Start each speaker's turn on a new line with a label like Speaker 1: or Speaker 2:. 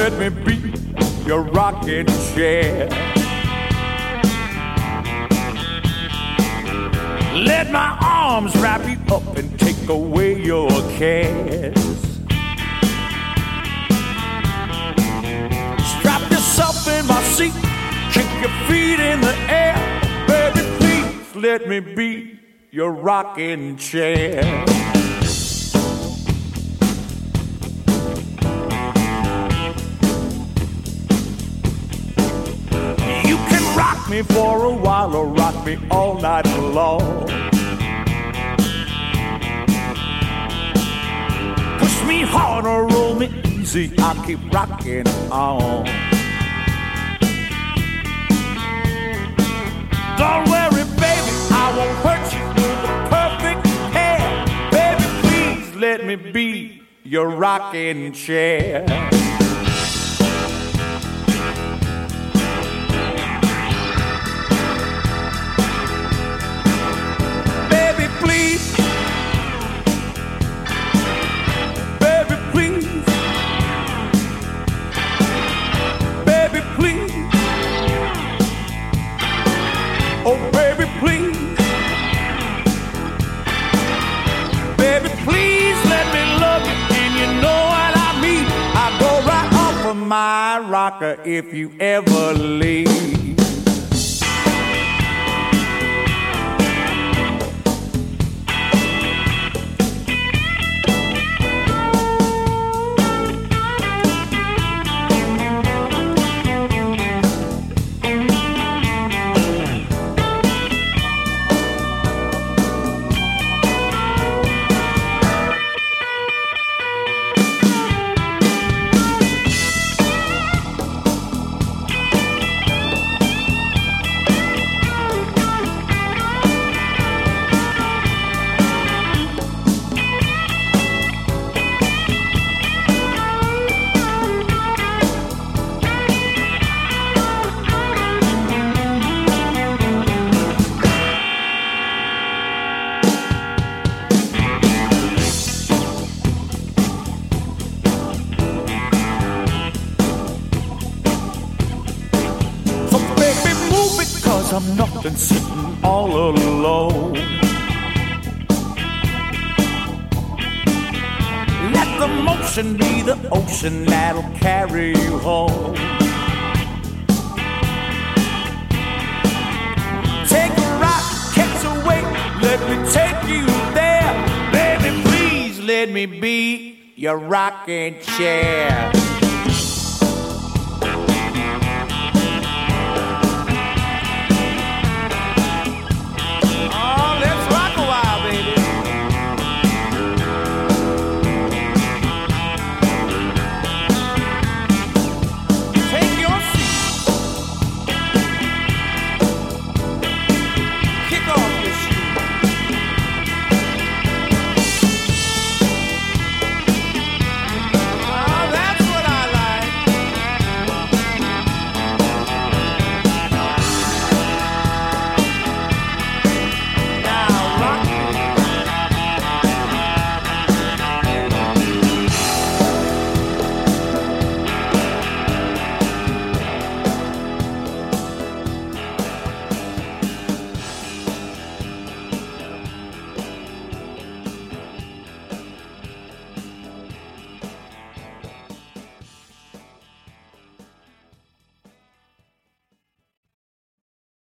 Speaker 1: let me be your rocking chair. Let my arms wrap you up and take away your cares. Strap yourself in my seat, kick your feet in the air. Baby, please let me be your rocking chair. You can rock me for a while or rock me all night long. Push me hard or roll me easy, I'll keep rocking on. Don't worry, baby, I won't hurt you with the perfect hair. Baby, please let me be your rocking chair. Baby, please. Baby, please. Baby, please. Oh, baby, please. Baby, please let me love you, and you know what I mean. I go right off of my rocker if you ever leave. I'm nothing sitting all alone. Let the motion be the ocean that'll carry you home. Take a rock, catch a wave, let me take you there. Baby, please let me be your rocking chair.